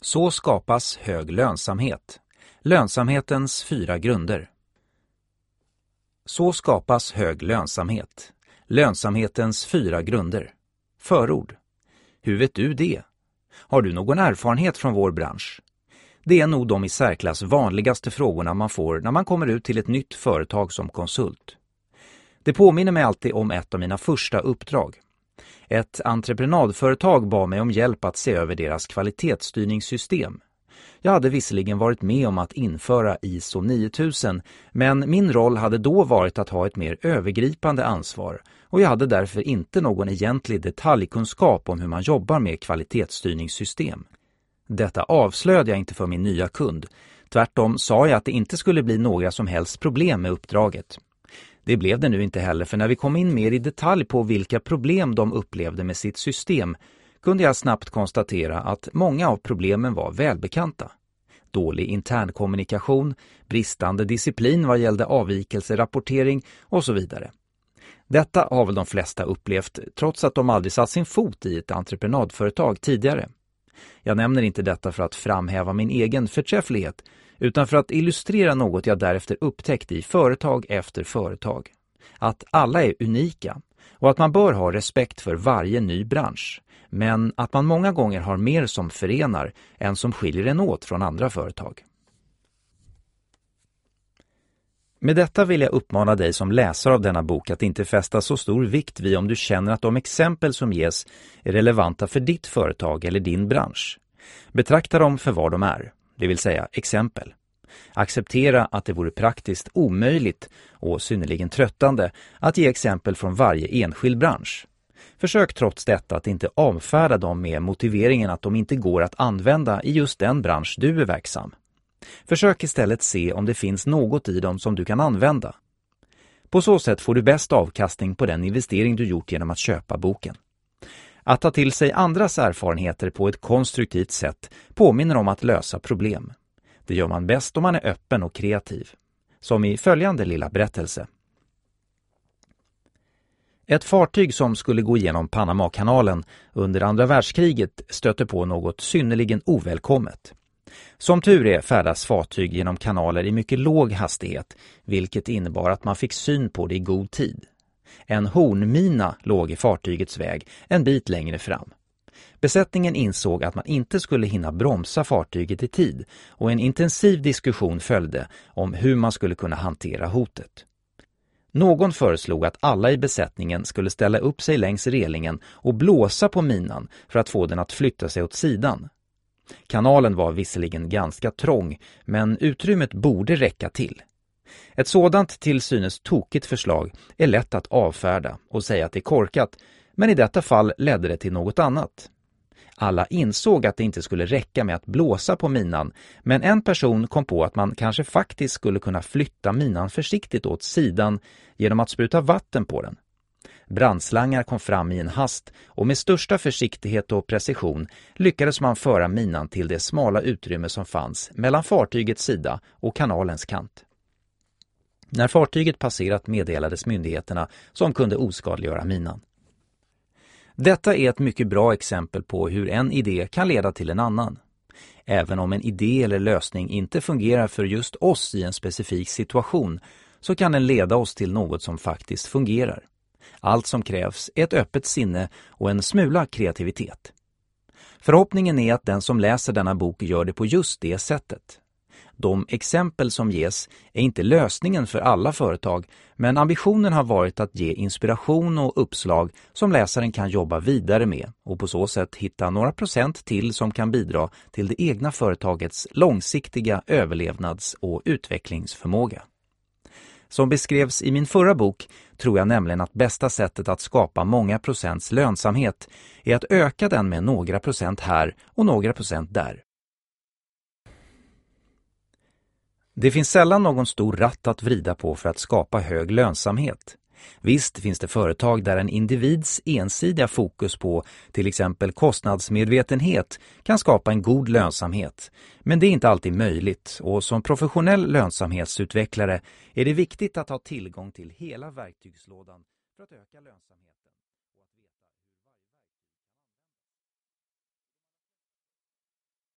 Så skapas hög lönsamhet. Lönsamhetens 4 grunder. Så skapas hög lönsamhet. Lönsamhetens 4 grunder. Förord. Hur vet du det? Har du någon erfarenhet från vår bransch? Det är nog de i särklass vanligaste frågorna man får när man kommer ut till ett nytt företag som konsult. Det påminner mig alltid om ett av mina första uppdrag. Ett entreprenadföretag bad mig om hjälp att se över deras kvalitetsstyrningssystem. Jag hade visserligen varit med om att införa ISO 9000, men min roll hade då varit att ha ett mer övergripande ansvar och jag hade därför inte någon egentlig detaljkunskap om hur man jobbar med kvalitetsstyrningssystem. Detta avslöjade jag inte för min nya kund. Tvärtom sa jag att det inte skulle bli några som helst problem med uppdraget. Det blev det nu inte heller, för när vi kom in mer i detalj på vilka problem de upplevde med sitt system kunde jag snabbt konstatera att många av problemen var välbekanta. Dålig internkommunikation, bristande disciplin vad gällde avvikelserapportering och så vidare. Detta har väl de flesta upplevt trots att de aldrig satt sin fot i ett entreprenadföretag tidigare. Jag nämner inte detta för att framhäva min egen förträfflighet utan för att illustrera något jag därefter upptäckt i företag efter företag. Att alla är unika och att man bör ha respekt för varje ny bransch, men att man många gånger har mer som förenar än som skiljer en åt från andra företag. Med detta vill jag uppmana dig som läsare av denna bok att inte fästa så stor vikt vid om du känner att de exempel som ges är relevanta för ditt företag eller din bransch. Betrakta dem för vad de är, det vill säga exempel. Acceptera att det vore praktiskt omöjligt och synnerligen tröttande att ge exempel från varje enskild bransch. Försök trots detta att inte avfärda dem med motiveringen att de inte går att använda i just den bransch du är verksam. Försök istället se om det finns något i dem som du kan använda. På så sätt får du bäst avkastning på den investering du gjort genom att köpa boken. Att ta till sig andras erfarenheter på ett konstruktivt sätt påminner om att lösa problem. Det gör man bäst om man är öppen och kreativ. Som i följande lilla berättelse. Ett fartyg som skulle gå igenom Panamakanalen under andra världskriget stötte på något synnerligen ovälkommet. Som tur är färdas fartyg genom kanaler i mycket låg hastighet, vilket innebar att man fick syn på det i god tid. En hornmina låg i fartygets väg en bit längre fram. Besättningen insåg att man inte skulle hinna bromsa fartyget i tid och en intensiv diskussion följde om hur man skulle kunna hantera hotet. Någon föreslog att alla i besättningen skulle ställa upp sig längs relingen och blåsa på minan för att få den att flytta sig åt sidan. Kanalen var visserligen ganska trång, men utrymmet borde räcka till. Ett sådant till synes tokigt förslag är lätt att avfärda och säga att det är korkat, men i detta fall ledde det till något annat. Alla insåg att det inte skulle räcka med att blåsa på minan, men en person kom på att man kanske faktiskt skulle kunna flytta minan försiktigt åt sidan genom att spruta vatten på den. Brandslangar kom fram i en hast och med största försiktighet och precision lyckades man föra minan till det smala utrymme som fanns mellan fartygets sida och kanalens kant. När fartyget passerat meddelades myndigheterna som kunde oskadliggöra minan. Detta är ett mycket bra exempel på hur en idé kan leda till en annan. Även om en idé eller lösning inte fungerar för just oss i en specifik situation så kan den leda oss till något som faktiskt fungerar. Allt som krävs är ett öppet sinne och en smula kreativitet. Förhoppningen är att den som läser denna bok gör det på just det sättet. De exempel som ges är inte lösningen för alla företag, men ambitionen har varit att ge inspiration och uppslag som läsaren kan jobba vidare med och på så sätt hitta några procent till som kan bidra till det egna företagets långsiktiga överlevnads- och utvecklingsförmåga. Som beskrevs i min förra bok tror jag nämligen att bästa sättet att skapa många procents lönsamhet är att öka den med några procent här och några procent där. Det finns sällan någon stor ratt att vrida på för att skapa hög lönsamhet. Visst finns det företag där en individs ensidiga fokus på till exempel kostnadsmedvetenhet kan skapa en god lönsamhet, men det är inte alltid möjligt och som professionell lönsamhetsutvecklare är det viktigt att ha tillgång till hela verktygslådan för att öka lönsamheten.